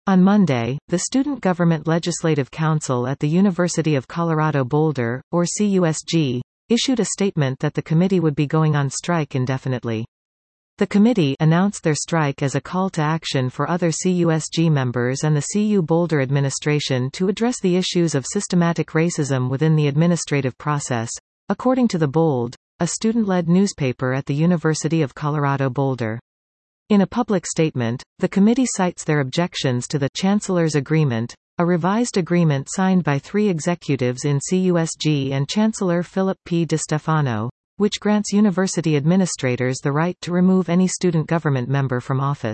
On Monday, the Student Government Legislative Council at the University of Colorado Boulder, or CUSG, issued a statement that the committee would be going on strike indefinitely. The committee announced their strike as a call to action for other CUSG members and the CU Boulder administration to address the issues of systematic racism within the administrative process, according to The Bold, a student-led newspaper at the University of Colorado Boulder. In a public statement, the committee cites their objections to the Chancellor's Agreement, a revised agreement signed by 3 executives in CUSG and Chancellor Philip P. DeStefano, which grants university administrators the right to remove any student government member from office.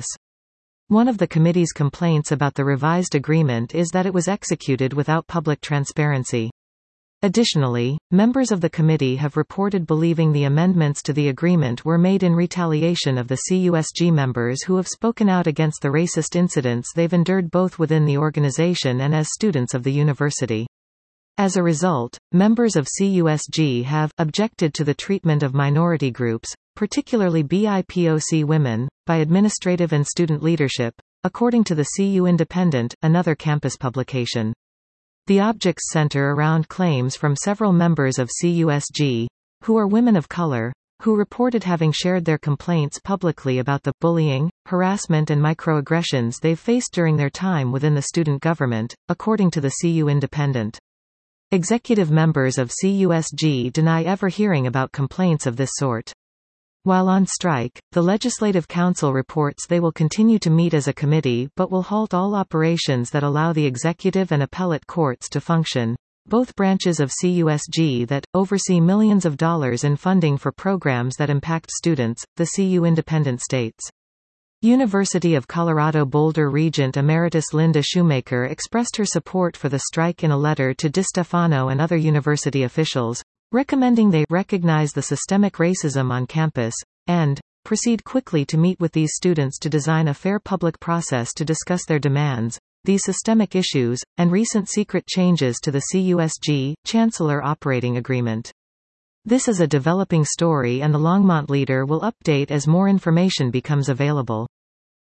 One of the committee's complaints about the revised agreement is that it was executed without public transparency. Additionally, members of the committee have reported believing the amendments to the agreement were made in retaliation of the CUSG members who have spoken out against the racist incidents they've endured both within the organization and as students of the university. As a result, members of CUSG have objected to the treatment of minority groups, particularly BIPOC women, by administrative and student leadership, according to the CU Independent, another campus publication. The objects center around claims from several members of CUSG, who are women of color, who reported having shared their complaints publicly about the bullying, harassment and microaggressions they've faced during their time within the student government, according to the CU Independent. Executive members of CUSG deny ever hearing about complaints of this sort. While on strike, the Legislative Council reports they will continue to meet as a committee but will halt all operations that allow the executive and appellate courts to function, both branches of CUSG that oversee millions of dollars in funding for programs that impact students, the CU Independent states. University of Colorado Boulder Regent Emeritus Linda Shoemaker expressed her support for the strike in a letter to DeStefano and other university officials, recommending they recognize the systemic racism on campus, and proceed quickly to meet with these students to design a fair public process to discuss their demands, these systemic issues, and recent secret changes to the CUSG Chancellor Operating Agreement. This is a developing story and the Longmont Leader will update as more information becomes available.